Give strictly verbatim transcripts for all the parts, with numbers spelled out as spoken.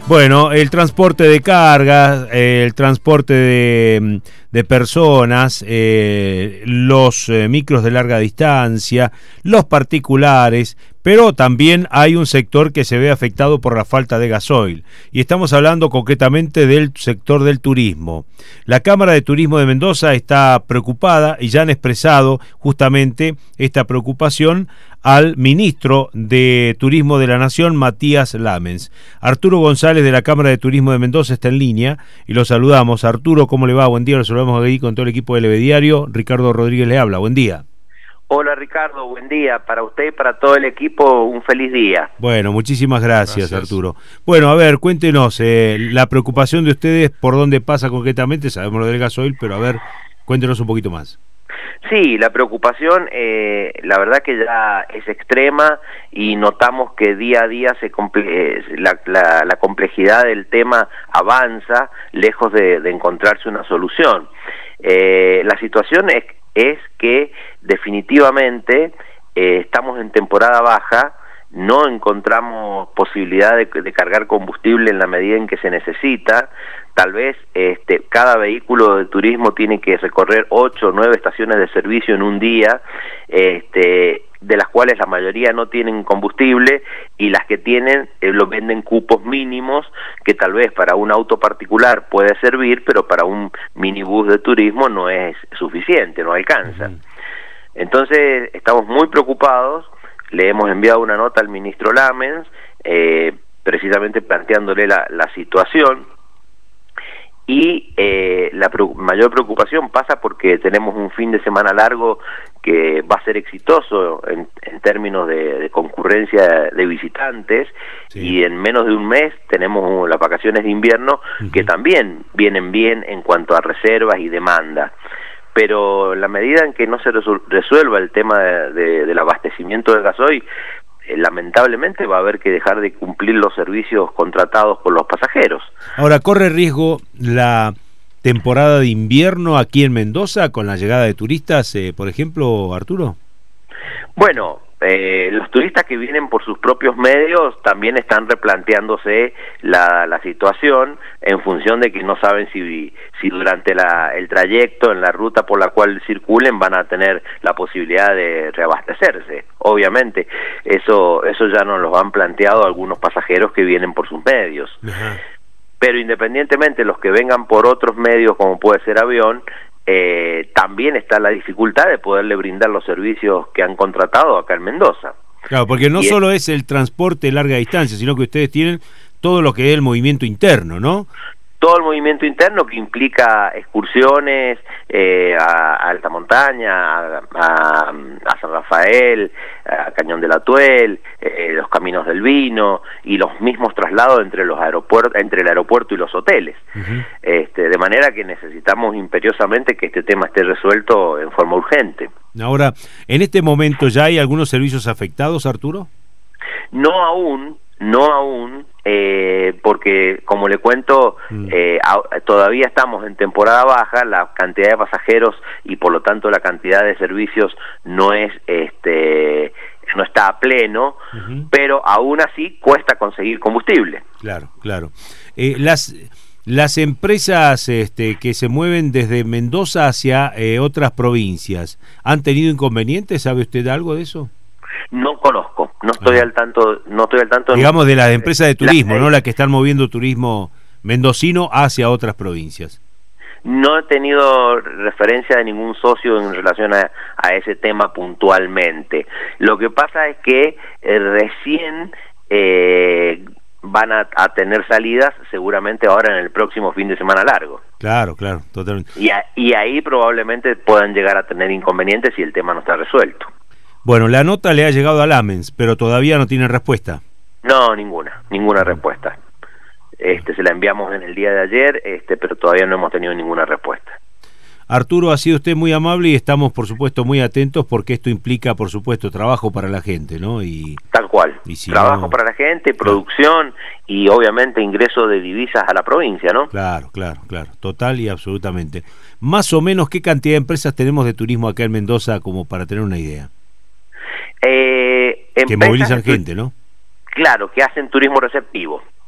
Bueno, el transporte de cargas, eh, el transporte de, de personas, eh, los eh, micros de larga distancia, los particulares, pero también hay un sector que se ve afectado por la falta de gasoil. Y estamos hablando concretamente del sector del turismo. La Cámara de Turismo de Mendoza está preocupada y ya han expresado justamente esta preocupación al ministro de Turismo de la Nación, Matías Lamens. Arturo González de la Cámara de Turismo de Mendoza está en línea y lo saludamos. Arturo, ¿cómo le va? Buen día, lo saludamos aquí con todo el equipo de L B Diario. Ricardo Rodríguez le habla, buen día. Hola Ricardo, buen día. Para usted y para todo el equipo, un feliz día. Bueno, muchísimas gracias, gracias. Arturo. Bueno, a ver, cuéntenos, eh, la preocupación de ustedes, ¿por dónde pasa concretamente? Sabemos lo del gasoil, pero a ver, cuéntenos un poquito más. Sí, la preocupación, eh, la verdad que ya es extrema y notamos que día a día se comple eh, la, la, la complejidad del tema avanza, lejos de, de encontrarse una solución. Eh, la situación es, es que definitivamente eh, estamos en temporada baja, no encontramos posibilidad de, de cargar combustible en la medida en que se necesita. Tal vez este, cada vehículo de turismo tiene que recorrer ocho o nueve estaciones de servicio en un día, este, de las cuales la mayoría no tienen combustible y las que tienen eh, lo venden cupos mínimos que tal vez para un auto particular puede servir, pero para un minibús de turismo no es suficiente, no alcanza. Uh-huh. Entonces estamos muy preocupados. Le hemos enviado una nota al ministro Lamens, eh, precisamente planteándole la, la situación, y eh, la pre mayor preocupación pasa porque tenemos un fin de semana largo que va a ser exitoso en, en términos de, de concurrencia de visitantes, sí. Y en menos de un mes tenemos las vacaciones de invierno, uh-huh. que también vienen bien en cuanto a reservas y demanda. Pero en la medida en que no se resuelva el tema de, de, del abastecimiento del gasoil, eh, lamentablemente va a haber que dejar de cumplir los servicios contratados por los pasajeros. Ahora, ¿corre riesgo la temporada de invierno aquí en Mendoza con la llegada de turistas, eh, por ejemplo, Arturo? Bueno, eh, los turistas que vienen por sus propios medios también están replanteándose la, la situación en función de que no saben si, si durante la, el trayecto, en la ruta por la cual circulen, van a tener la posibilidad de reabastecerse. Obviamente, eso, eso ya nos lo han planteado algunos pasajeros que vienen por sus medios. Ajá. Pero independientemente los que vengan por otros medios, como puede ser avión, Eh, también está la dificultad de poderle brindar los servicios que han contratado acá en Mendoza. Claro, porque no y solo es... es el transporte de larga distancia, sino que ustedes tienen todo lo que es el movimiento interno, ¿no? Todo el movimiento interno que implica excursiones eh, a, a alta montaña, a, a, a San Rafael, a Cañón del Atuel, eh, los caminos del vino y los mismos traslados entre los aeropuertos, entre el aeropuerto y los hoteles. Uh-huh. Este, de manera que necesitamos imperiosamente que este tema esté resuelto en forma urgente. Ahora, ¿en este momento ya hay algunos servicios afectados, Arturo? No aún, no aún. Eh, porque como le cuento, mm. eh, a, todavía estamos en temporada baja, la cantidad de pasajeros y por lo tanto la cantidad de servicios no es este no está a pleno, uh-huh. pero aún así cuesta conseguir combustible. Claro, claro. Eh, las las empresas este, que se mueven desde Mendoza hacia eh, otras provincias, ¿han tenido inconvenientes? ¿Sabe usted algo de eso? No conozco, no estoy ah. al tanto, no estoy al tanto. Digamos de las empresas de turismo, la, ¿no? La que están moviendo turismo mendocino hacia otras provincias. No he tenido referencia de ningún socio en relación a, a ese tema puntualmente. Lo que pasa es que eh, recién eh, van a, a tener salidas, seguramente ahora en el próximo fin de semana largo. Claro, claro, totalmente. Y, a, y ahí probablemente puedan llegar a tener inconvenientes si el tema no está resuelto. Bueno, la nota le ha llegado a Lamens, pero todavía no tiene respuesta. No, ninguna, ninguna respuesta. Este, se la enviamos en el día de ayer, este, pero todavía no hemos tenido ninguna respuesta. Arturo, ha sido usted muy amable y estamos, por supuesto, muy atentos porque esto implica, por supuesto, trabajo para la gente, ¿no? Y tal cual, y si trabajo no... para la gente, producción claro. Y obviamente ingreso de divisas a la provincia, ¿no? Claro, claro, claro, total y absolutamente. Más o menos, ¿qué cantidad de empresas tenemos de turismo acá en Mendoza como para tener una idea? Eh, que movilizan gente, ¿no? Claro, que hacen turismo receptivo.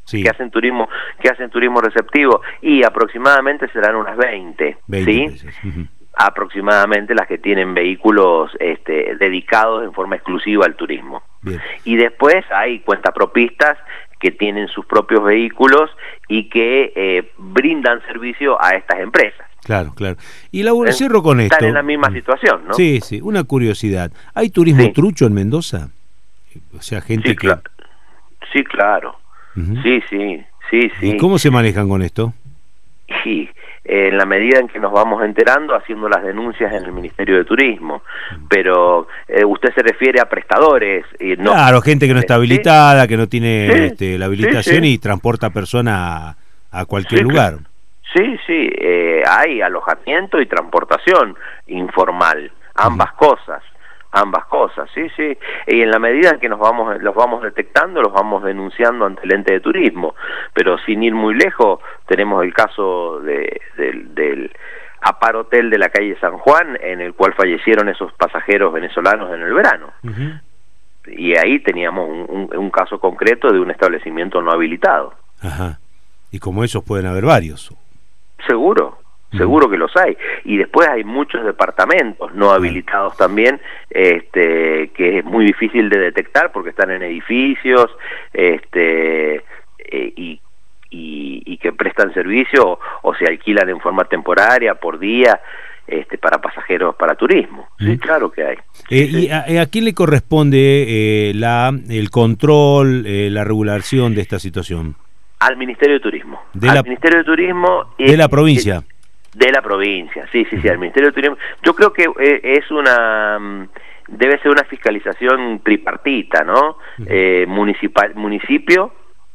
sí. que hacen turismo, que hacen turismo receptivo, y aproximadamente serán unas veinte, veinte ¿sí? Uh-huh. Aproximadamente las que tienen vehículos este, dedicados en forma exclusiva al turismo. Bien. Y después hay cuentapropistas que tienen sus propios vehículos y que eh, brindan servicio a estas empresas. Claro, claro. Y la cierro con esto. Están en la misma situación, ¿no? Sí, sí, una curiosidad. ¿Hay turismo sí. trucho en Mendoza? O sea, gente sí, que... Cl- sí, claro. Uh-huh. Sí, sí, sí, sí. ¿Y cómo se manejan con esto? Sí, en la medida en que nos vamos enterando, haciendo las denuncias en el Ministerio de Turismo. Pero eh, usted se refiere a prestadores. Y no, claro, gente que no está habilitada, que no tiene sí, este, la habilitación sí, sí. y transporta personas a, a cualquier sí, lugar. Sí, sí, eh, hay alojamiento y transportación informal, ambas uh-huh. cosas. Ambas cosas, sí, sí, y en la medida en que nos vamos, los vamos detectando, los vamos denunciando ante el ente de turismo, pero sin ir muy lejos, tenemos el caso de, de, del Apar Hotel de la calle San Juan, en el cual fallecieron esos pasajeros venezolanos en el verano, uh-huh. y ahí teníamos un, un, un caso concreto de un establecimiento no habilitado. Ajá. Y como esos pueden haber varios. Seguro. Seguro que los hay, y después hay muchos departamentos no habilitados también, este, que es muy difícil de detectar porque están en edificios, este, eh, y, y, y que prestan servicio o, o se alquilan en forma temporaria por día, este, para pasajeros para turismo. Sí, mm. claro que hay. Eh, sí. ¿Y a, a quién le corresponde eh, la el control, eh, la regulación de esta situación? Al Ministerio de Turismo. De Al la, Ministerio de Turismo de la provincia. Eh, De la provincia, sí, sí, sí, al Ministerio de Turismo. Yo creo que eh, es una, debe ser una fiscalización tripartita, ¿no? Uh-huh. Eh, municipal, municipio,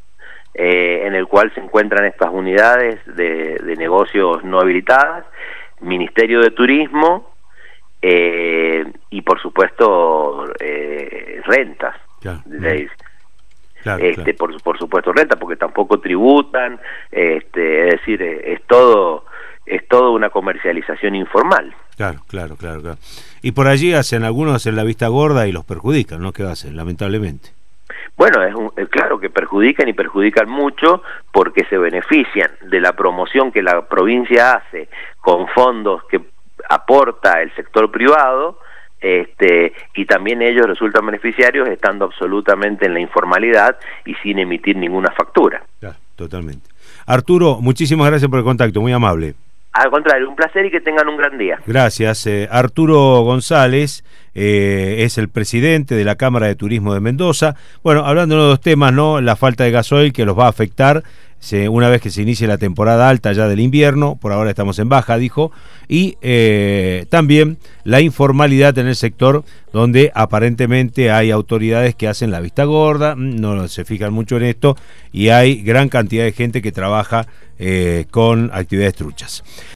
eh, en el cual se encuentran estas unidades de, de negocios no habilitadas, Ministerio de Turismo eh, y, por supuesto, eh, rentas. Claro. De, Claro, este, claro. Por, por supuesto, renta, porque tampoco tributan, este, es decir, es todo... es toda una comercialización informal. Claro, claro, claro, claro. Y por allí hacen algunos hacen la vista gorda y los perjudican, ¿no? ¿Qué hacen? Lamentablemente. Bueno, es, un, es claro que perjudican y perjudican mucho porque se benefician de la promoción que la provincia hace con fondos que aporta el sector privado, este, y también ellos resultan beneficiarios estando absolutamente en la informalidad y sin emitir ninguna factura. Claro, totalmente. Arturo, muchísimas gracias por el contacto, muy amable. Al contrario, un placer y que tengan un gran día. Gracias. Eh, Arturo González eh, es el presidente de la Cámara de Turismo de Mendoza. Bueno, hablando de los dos temas, ¿no? La falta de gasoil que los va a afectar se, una vez que se inicie la temporada alta ya del invierno, por ahora estamos en baja, dijo, y eh, también la informalidad en el sector donde aparentemente hay autoridades que hacen la vista gorda, no se fijan mucho en esto, y hay gran cantidad de gente que trabaja eh, con actividades truchas.